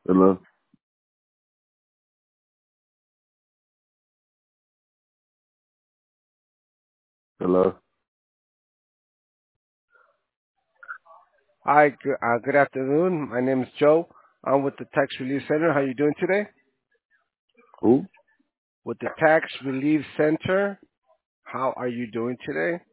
Hello. Hello. Hi, good afternoon. My name is Joe. I'm with the Tax Relief Center. How you doing today? Who? With the Tax Relief Center, how are you doing today?